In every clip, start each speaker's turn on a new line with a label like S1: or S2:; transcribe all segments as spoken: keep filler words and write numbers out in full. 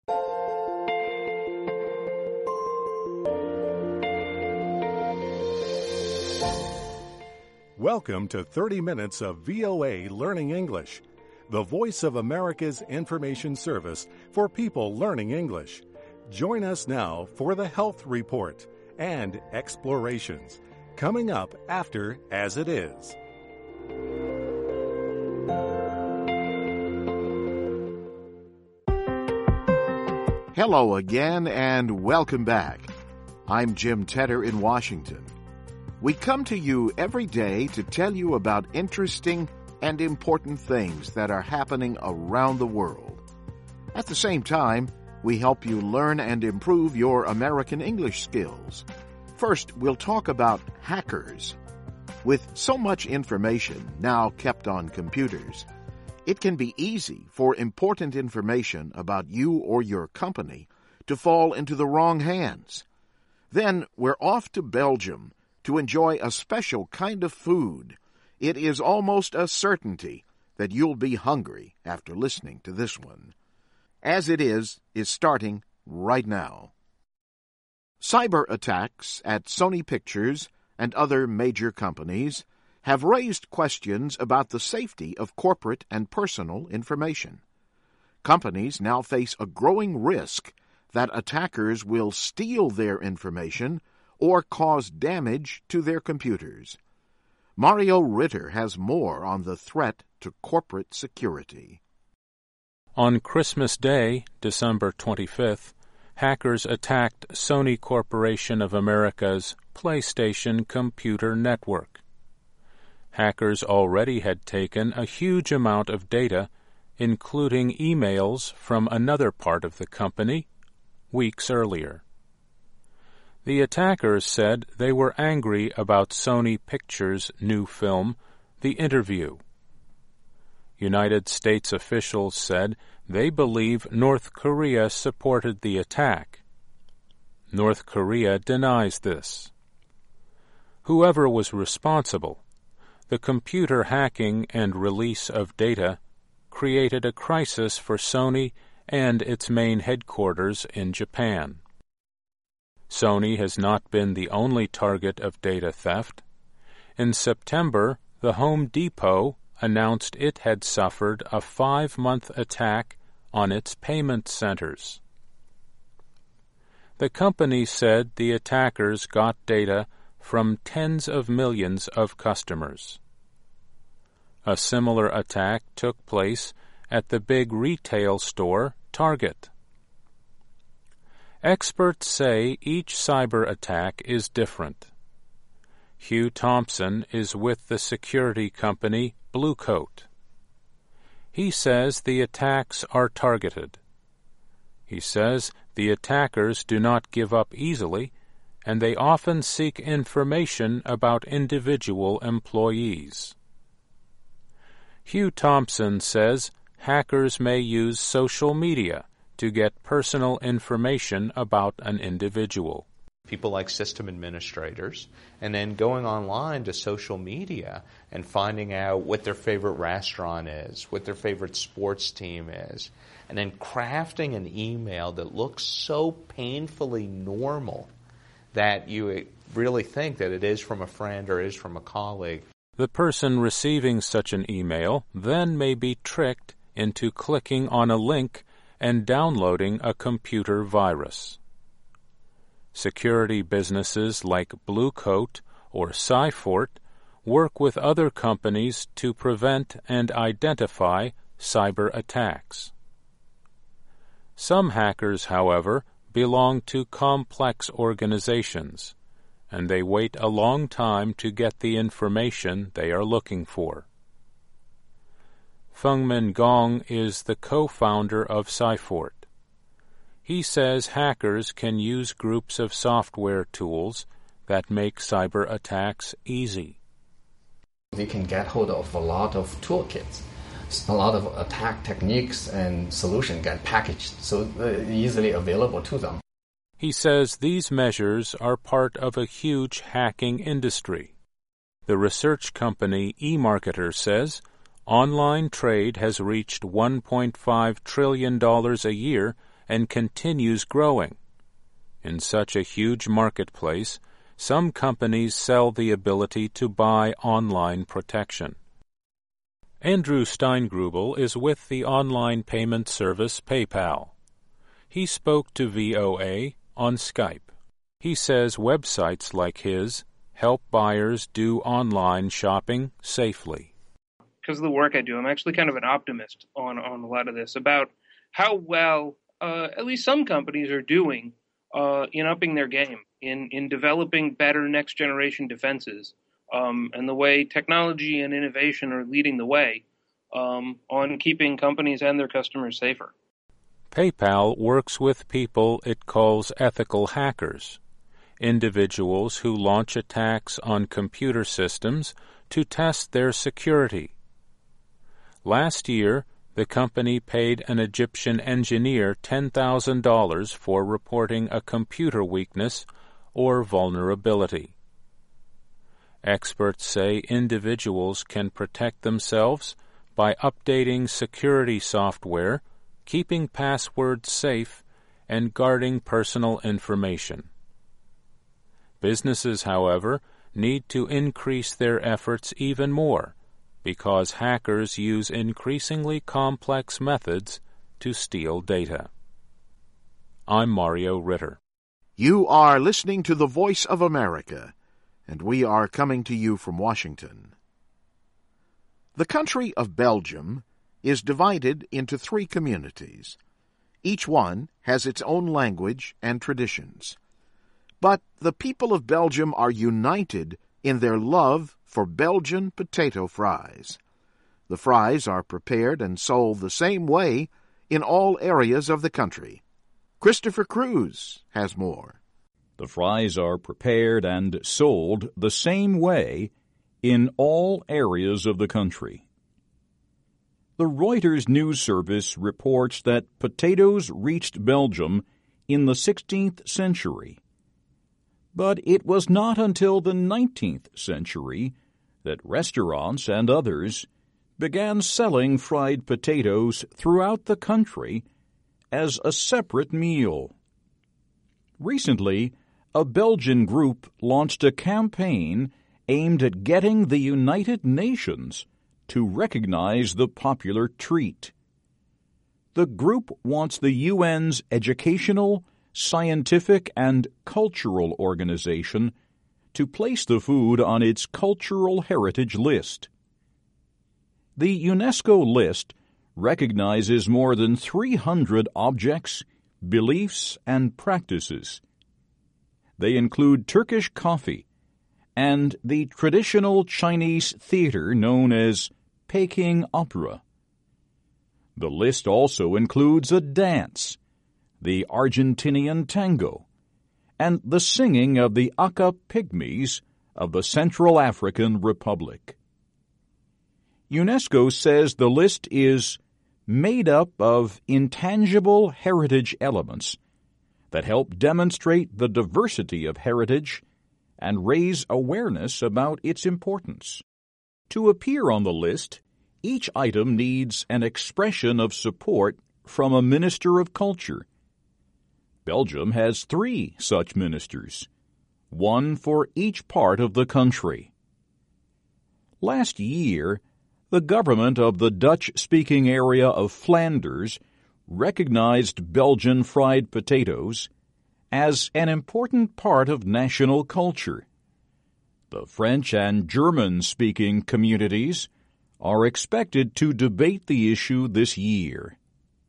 S1: Welcome to thirty minutes of V O A Learning English, the voice of America's information service for people learning English. Join us now for the Health Report and Explorations, coming up after As It Is.
S2: Hello again and welcome back. I'm Jim Tedder in Washington. We come to you every day to tell you about interesting and important things that are happening around the world. At the same time, we help you learn and improve your American English skills. First, we'll talk about hackers. With so much information now kept on computers, it can be easy for important information about you or your company to fall into the wrong hands. Then we're off to Belgium to enjoy a special kind of food. It is almost a certainty that you'll be hungry after listening to this one. As It Is is starting right now. Cyber attacks at Sony Pictures and other major companies have raised questions about the safety of corporate and personal information. Companies now face a growing risk that attackers will steal their information or cause damage to their computers. Mario Ritter has more on the threat to corporate security.
S3: On Christmas Day, December twenty-fifth, hackers attacked Sony Corporation of America's PlayStation computer network. Hackers already had taken a huge amount of data, including emails from another part of the company, weeks earlier. The attackers said they were angry about Sony Pictures' new film, The Interview. United States officials said they believe North Korea supported the attack. North Korea denies this. Whoever was responsible, the computer hacking and release of data created a crisis for Sony and its main headquarters in Japan. Sony has not been the only target of data theft. In September, the Home Depot announced it had suffered a five-month attack on its payment centers. The company said the attackers got data from tens of millions of customers. A similar attack took place at the big retail store Target. Experts say each cyber attack is different. Hugh Thompson is with the security company Blue Coat. He says the attacks are targeted. He says the attackers do not give up easily, and they often seek information about individual employees. Hugh Thompson says hackers may use social media to get personal information about an individual.
S4: People like system administrators, and then going online to social media and finding out what their favorite restaurant is, what their favorite sports team is, and then crafting an email that looks so painfully normal that you really think that it is from a friend or is from a colleague.
S3: The person receiving such an email then may be tricked into clicking on a link and downloading a computer virus. Security businesses like Blue Coat or Cyfort work with other companies to prevent and identify cyber attacks. Some hackers, however, belong to complex organizations, and they wait a long time to get the information they are looking for. Fengmin Gong is the co-founder of Cyfort. He says hackers can use groups of software tools that make cyber attacks easy.
S5: They can get hold of a lot of toolkits. A lot of attack techniques and solutions get packaged, so they're easily available to them.
S3: He says these measures are part of a huge hacking industry. The research company eMarketer says online trade has reached one point five trillion dollars a year and continues growing. In such a huge marketplace, some companies sell the ability to buy online protection. Andrew Steingrubel is with the online payment service PayPal. He spoke to V O A on Skype. He says websites like his help buyers do online shopping safely.
S6: Because of the work I do, I'm actually kind of an optimist on, on a lot of this about how well uh, at least some companies are doing uh, in upping their game, in, in developing better next-generation defenses, um, and the way technology and innovation are leading the way um, on keeping companies and their customers safer.
S3: PayPal works with people it calls ethical hackers, individuals who launch attacks on computer systems to test their security. Last year, the company paid an Egyptian engineer ten thousand dollars for reporting a computer weakness or vulnerability. Experts say individuals can protect themselves by updating security software, keeping passwords safe, and guarding personal information. Businesses, however, need to increase their efforts even more because hackers use increasingly complex methods to steal data. I'm Mario Ritter.
S2: You are listening to the Voice of America, and we are coming to you from Washington. The country of Belgium is divided into three communities. Each one has its own language and traditions. But the people of Belgium are united in their love for Belgian potato fries. The fries are prepared and sold the same way in all areas of the country. Christopher Cruz has more.
S7: The fries are prepared and sold the same way in all areas of the country. The Reuters news service reports that potatoes reached Belgium in the sixteenth century. But it was not until the nineteenth century that restaurants and others began selling fried potatoes throughout the country as a separate meal. Recently, a Belgian group launched a campaign aimed at getting the United Nations to recognize the popular treat. The group wants the U N's Educational, Scientific, and Cultural Organization to place the food on its cultural heritage list. The UNESCO list recognizes more than three hundred objects, beliefs, and practices. They include Turkish coffee and the traditional Chinese theater known as Peking opera. The list also includes a dance, the Argentinian tango, and the singing of the Aka Pygmies of the Central African Republic. UNESCO says the list is made up of intangible heritage elements that help demonstrate the diversity of heritage and raise awareness about its importance. To appear on the list, each item needs an expression of support from a minister of culture. Belgium has three such ministers, one for each part of the country. Last year, the government of the Dutch-speaking area of Flanders recognized Belgian fried potatoes as an important part of national culture. The French and German-speaking communities are expected to debate the issue this year.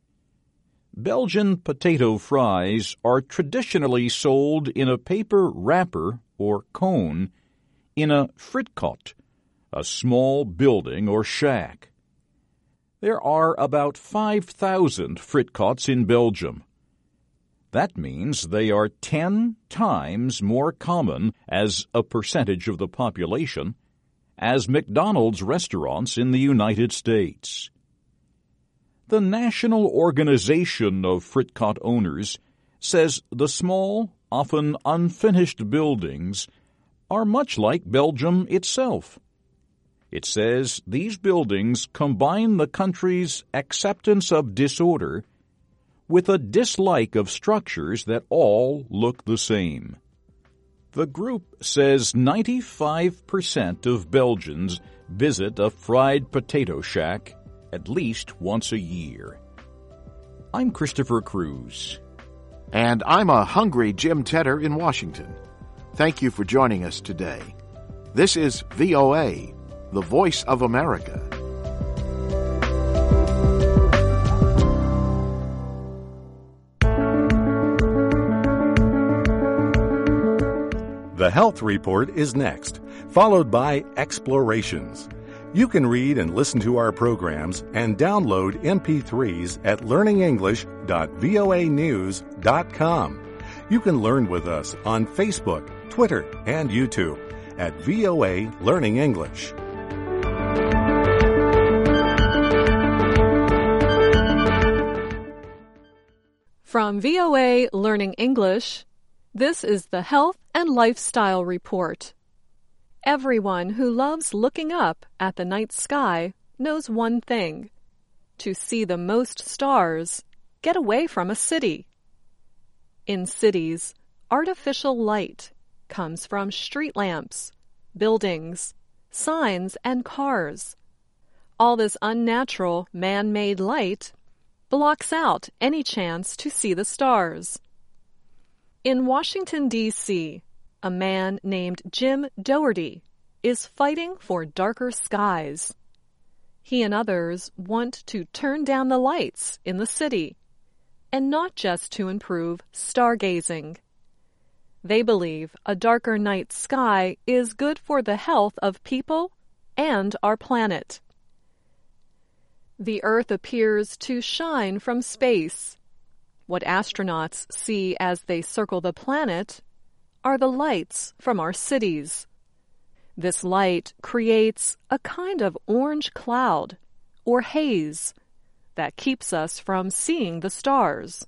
S7: Belgian potato fries are traditionally sold in a paper wrapper or cone in a fritkot, a small building or shack. There are about five thousand fritkots in Belgium. That means they are ten times more common as a percentage of the population as McDonald's restaurants in the United States. The National Organization of Fritkot Owners says the small, often unfinished buildings are much like Belgium itself. It says these buildings combine the country's acceptance of disorder with a dislike of structures that all look the same. The group says ninety-five percent of Belgians visit a fried potato shack at least once a year. I'm Christopher Cruz.
S2: And I'm a hungry Jim Tedder in Washington. Thank you for joining us today. This is V O A, the voice of America.
S1: The Health Report is next, followed by Explorations. You can read and listen to our programs and download M P threes at learning english dot voa news dot com. You can learn with us on Facebook, Twitter, and YouTube at V O A Learning English.
S8: From V O A Learning English, this is the Health and Lifestyle Report. Everyone who loves looking up at the night sky knows one thing. To see the most stars, get away from a city. In cities, artificial light comes from street lamps, buildings, signs, and cars. All this unnatural, man-made light blocks out any chance to see the stars. In Washington, D C, a man named Jim Doherty is fighting for darker skies. He and others want to turn down the lights in the city, and not just to improve stargazing. They believe a darker night sky is good for the health of people and our planet. The Earth appears to shine from space. What astronauts see as they circle the planet are the lights from our cities. This light creates a kind of orange cloud, or haze, that keeps us from seeing the stars.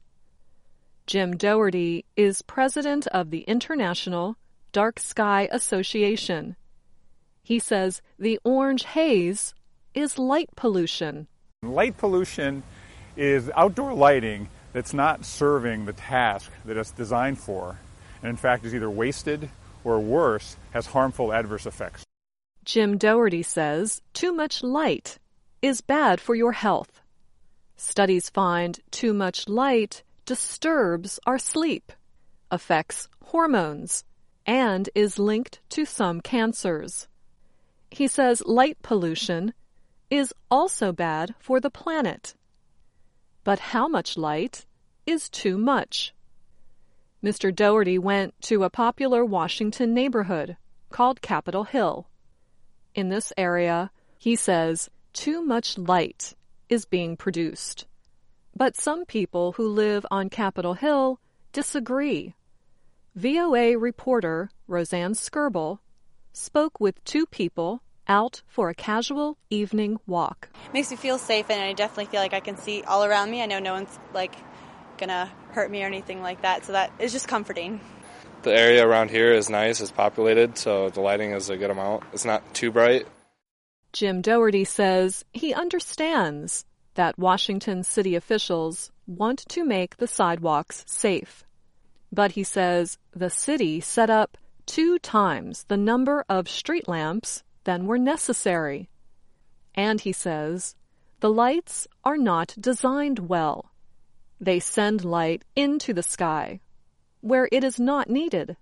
S8: Jim Doherty is president of the International Dark Sky Association. He says the orange haze is light pollution.
S9: Light pollution is outdoor lighting that's not serving the task that it's designed for, and in fact is either wasted or worse, has harmful adverse effects.
S8: Jim Doherty says too much light is bad for your health. Studies find too much light disturbs our sleep, affects hormones, and is linked to some cancers. He says light pollution is also bad for the planet. But how much light is too much? Mister Doherty went to a popular Washington neighborhood called Capitol Hill. In this area, he says, too much light is being produced. But some people who live on Capitol Hill disagree. V O A reporter Roseanne Skirble spoke with two people out for a casual evening walk.
S10: Makes me feel safe, and I definitely feel like I can see all around me. I know no one's like gonna hurt me or anything like that, so that is just comforting.
S11: The area around here is nice, it's populated, so the lighting is a good amount. It's not too bright.
S8: Jim Doherty says he understands that Washington city officials want to make the sidewalks safe. But he says the city set up two times the number of street lamps than were necessary. And he says the lights are not designed well. They send light into the sky, where it is not needed.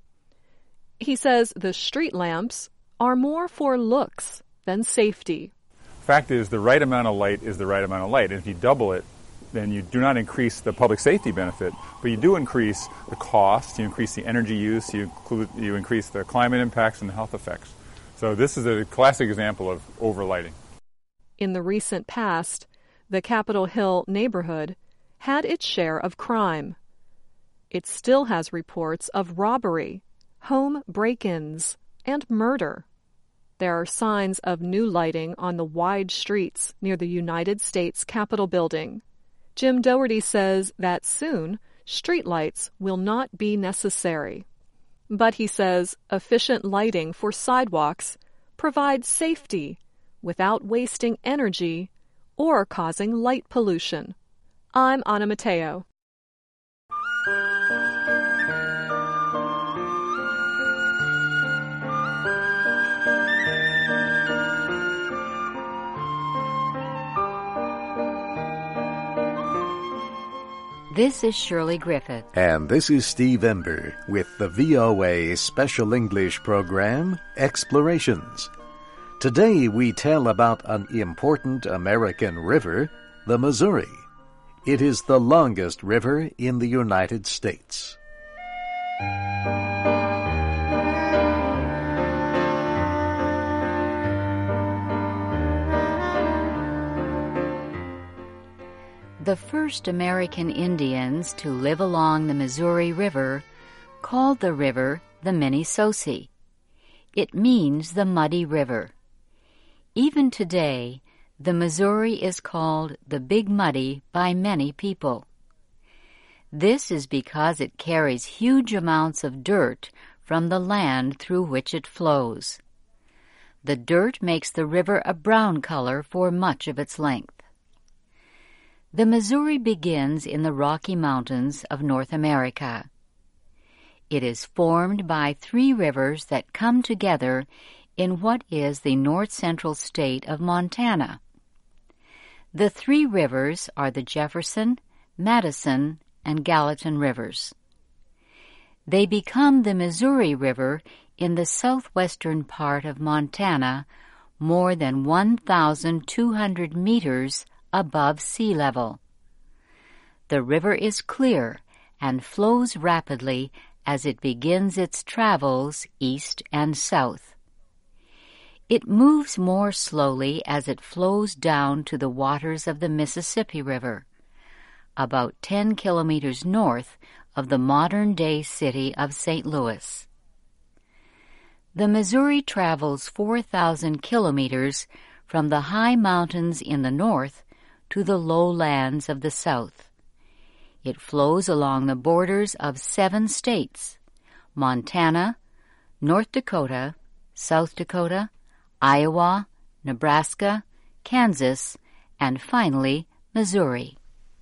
S8: He says the street lamps are more for looks than safety.
S9: Fact is, the right amount of light is the right amount of light. And if you double it, then you do not increase the public safety benefit, but you do increase the cost, you increase the energy use, you, include, you increase the climate impacts and the health effects. So this is a classic example of overlighting.
S8: In the recent past, the Capitol Hill neighborhood had its share of crime. It still has reports of robbery, home break-ins, and murder. There are signs of new lighting on the wide streets near the United States Capitol building. Jim Doherty says that soon streetlights will not be necessary. But he says efficient lighting for sidewalks provides safety without wasting energy or causing light pollution. I'm Anna Mateo.
S12: This is Shirley Griffith.
S1: And this is Steve Ember with the V O A Special English program, Explorations. Today we tell about an important American river, the Missouri. It is the longest river in the United States.
S12: The first American Indians to live along the Missouri River called the river the Minnesosi. It means the muddy river. Even today, the Missouri is called the Big Muddy by many people. This is because it carries huge amounts of dirt from the land through which it flows. The dirt makes the river a brown color for much of its length. The Missouri begins in the Rocky Mountains of North America. It is formed by three rivers that come together in what is the north-central state of Montana. The three rivers are the Jefferson, Madison, and Gallatin rivers. They become the Missouri River in the southwestern part of Montana, more than one thousand two hundred meters above sea level. The river is clear and flows rapidly as it begins its travels east and south. It moves more slowly as it flows down to the waters of the Mississippi River, about ten kilometers north of the modern-day city of Saint Louis. The Missouri travels four thousand kilometers from the high mountains in the north to the lowlands of the south. It flows along the borders of seven states: Montana, North Dakota, South Dakota, Iowa, Nebraska, Kansas, and finally, Missouri.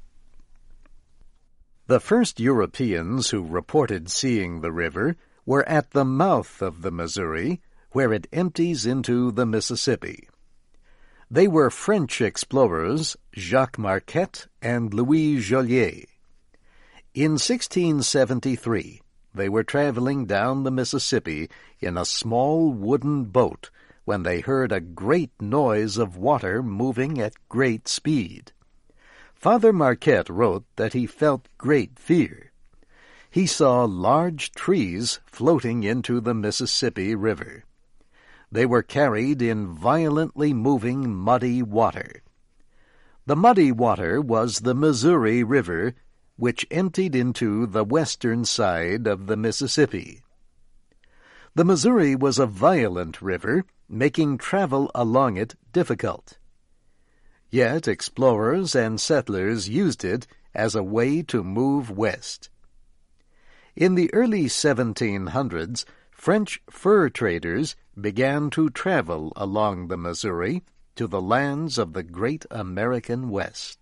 S1: The first Europeans who reported seeing the river were at the mouth of the Missouri, where it empties into the Mississippi. They were French explorers Jacques Marquette and Louis Joliet. In sixteen seventy-three, they were traveling down the Mississippi in a small wooden boat when they heard a great noise of water moving at great speed. Father Marquette wrote that he felt great fear. He saw large trees floating into the Mississippi River. They were carried in violently moving muddy water. The muddy water was the Missouri River, which emptied into the western side of the Mississippi. The Missouri was a violent river, making travel along it difficult. Yet explorers and settlers used it as a way to move west. In the early seventeen hundreds, French fur traders began to travel along the Missouri to the lands of the great American West.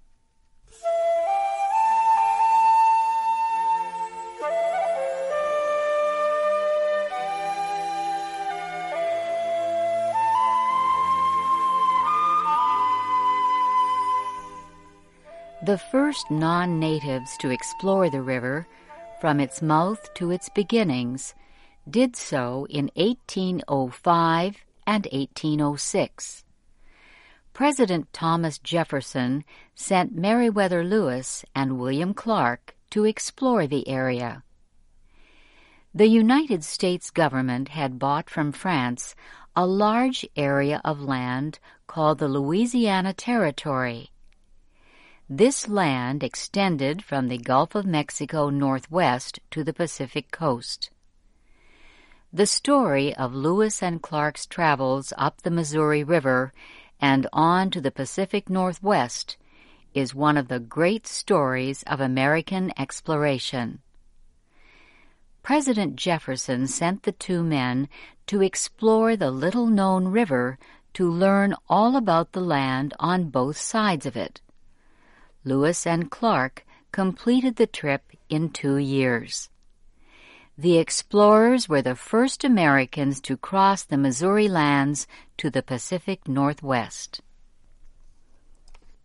S12: The first non-natives to explore the river, from its mouth to its beginnings, did so in eighteen oh five and eighteen oh six. President Thomas Jefferson sent Meriwether Lewis and William Clark to explore the area. The United States government had bought from France a large area of land called the Louisiana Territory. This land extended from the Gulf of Mexico northwest to the Pacific coast. The story of Lewis and Clark's travels up the Missouri River and on to the Pacific Northwest is one of the great stories of American exploration. President Jefferson sent the two men to explore the little-known river to learn all about the land on both sides of it. Lewis and Clark completed the trip in two years. The explorers were the first Americans to cross the Missouri lands to the Pacific Northwest.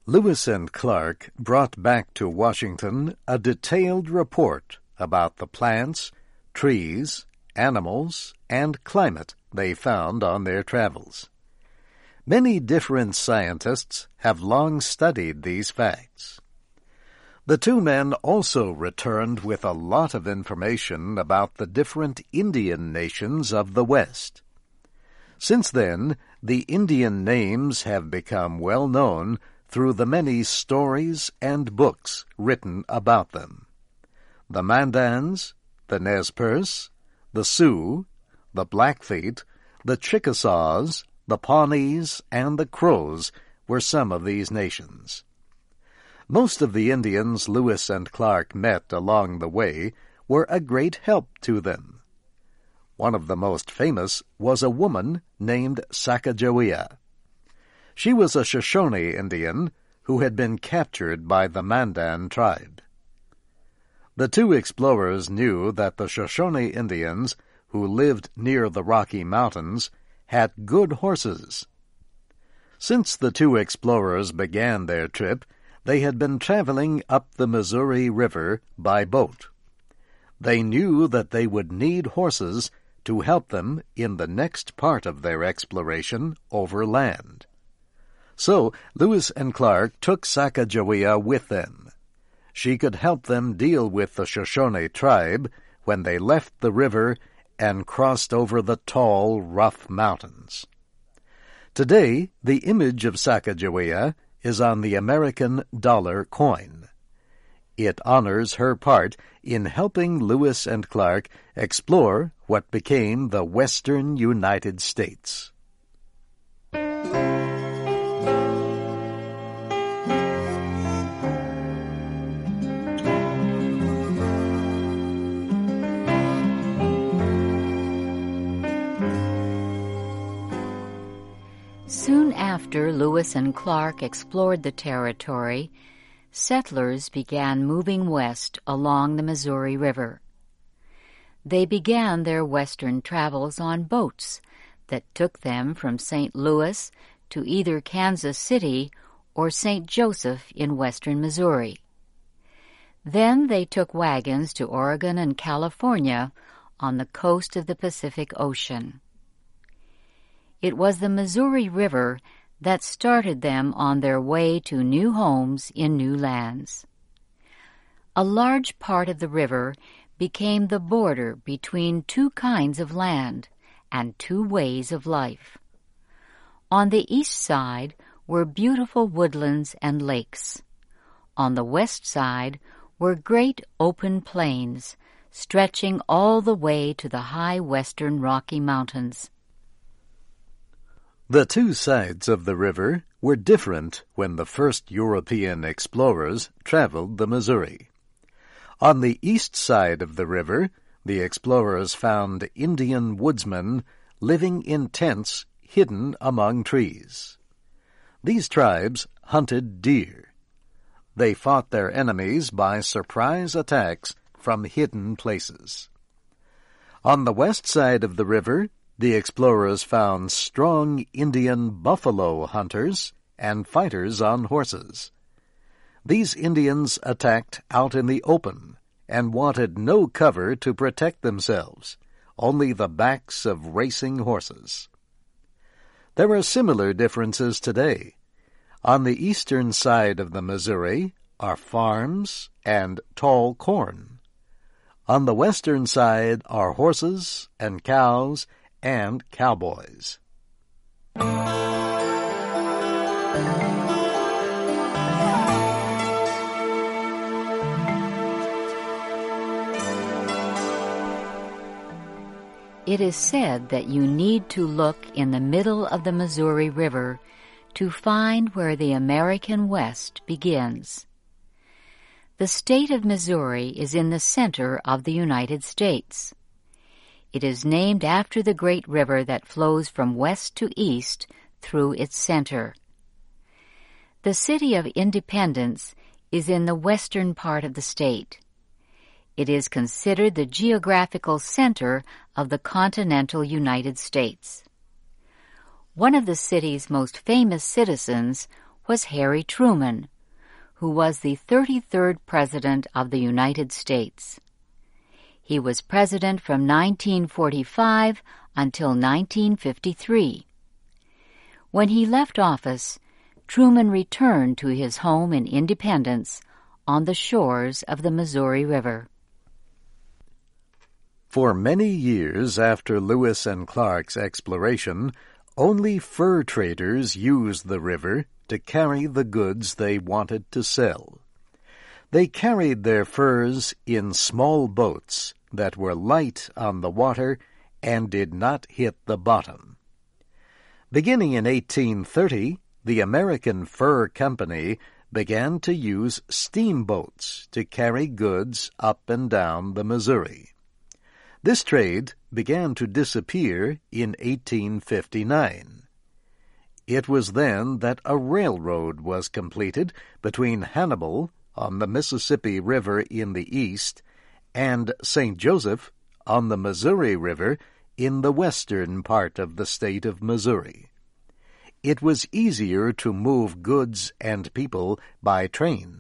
S13: Lewis and Clark brought back to Washington a detailed report about the plants, trees, animals, and climate they found on their travels. Many different scientists have long studied these facts. The two men also returned with a lot of information about the different Indian nations of the West. Since then, the Indian names have become well known through the many stories and books written about them. The Mandans, the Nez Perce, the Sioux, the Blackfeet, the Chickasaws, the Pawnees, and the Crows were some of these nations. Most of the Indians Lewis and Clark met along the way were a great help to them. One of the most famous was a woman named Sacagawea. She was a Shoshone Indian who had been captured by the Mandan tribe. The two explorers knew that the Shoshone Indians, who lived near the Rocky Mountains, had good horses. Since the two explorers began their trip, they had been traveling up the Missouri River by boat. They knew that they would need horses to help them in the next part of their exploration over land. So Lewis and Clark took Sacagawea with them. She could help them deal with the Shoshone tribe when they left the river and crossed over the tall, rough mountains. Today, the image of Sacagawea is on the American dollar coin. It honors her part in helping Lewis and Clark explore what became the western United States.
S12: Soon after Lewis and Clark explored the territory, settlers began moving west along the Missouri River. They began their western travels on boats that took them from Saint Louis to either Kansas City or Saint Joseph in western Missouri. Then they took wagons to Oregon and California on the coast of the Pacific Ocean. It was the Missouri River that started them on their way to new homes in new lands. A large part of the river became the border between two kinds of land and two ways of life. On the east side were beautiful woodlands and lakes. On the west side were great open plains, stretching all the way to the high western Rocky Mountains.
S13: The two sides of the river were different when the first European explorers traveled the Missouri. On the east side of the river, the explorers found Indian woodsmen living in tents hidden among trees. These tribes hunted deer. They fought their enemies by surprise attacks from hidden places. On the west side of the river, the explorers found strong Indian buffalo hunters and fighters on horses. These Indians attacked out in the open and wanted no cover to protect themselves, only the backs of racing horses. There are similar differences today. On the eastern side of the Missouri are farms and tall corn. On the western side are horses and cows and cowboys.
S12: It is said that you need to look in the middle of the Missouri River to find where the American West begins. The state of Missouri is in the center of the United States. It is named after the great river that flows from west to east through its center. The city of Independence is in the western part of the state. It is considered the geographical center of the continental United States. One of the city's most famous citizens was Harry Truman, who was the thirty-third President of the United States. He was president from nineteen forty-five until nineteen fifty-three. When he left office, Truman returned to his home in Independence on the shores of the Missouri River.
S13: For many years after Lewis and Clark's exploration, only fur traders used the river to carry the goods they wanted to sell. They carried their furs in small boats that were light on the water and did not hit the bottom. Beginning in eighteen thirty, the American Fur Company began to use steamboats to carry goods up and down the Missouri. This trade began to disappear in eighteen fifty-nine. It was then that a railroad was completed between Hannibal on the Mississippi River in the east and Saint Joseph on the Missouri River in the western part of the state of Missouri. It was easier to move goods and people by train.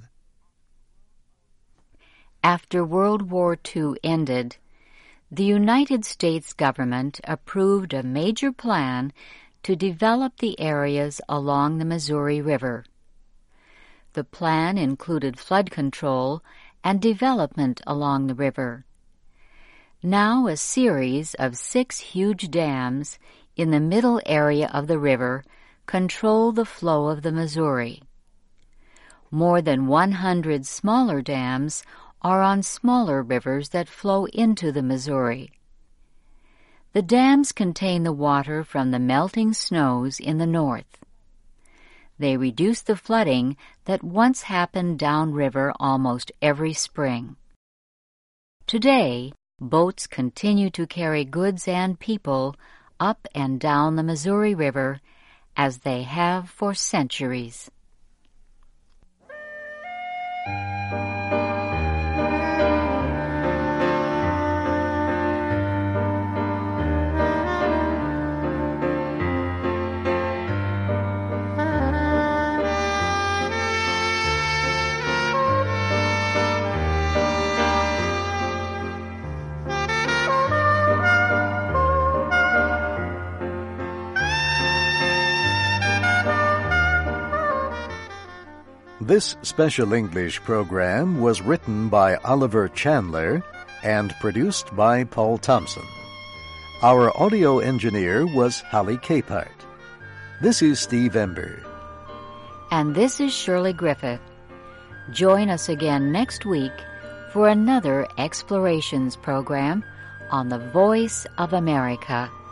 S12: After World War Two ended, the United States government approved a major plan to develop the areas along the Missouri River. The plan included flood control and development along the river. Now a series of six huge dams in the middle area of the river control the flow of the Missouri. More than one hundred smaller dams are on smaller rivers that flow into the Missouri. The dams contain the water from the melting snows in the north. They reduce the flooding that once happened downriver almost every spring. Today, boats continue to carry goods and people up and down the Missouri River as they have for centuries.
S13: This special English program was written by Oliver Chandler and produced by Paul Thompson. Our audio engineer was Holly Capehart. This is Steve Ember.
S12: And this is Shirley Griffith. Join us again next week for another Explorations program on the Voice of America.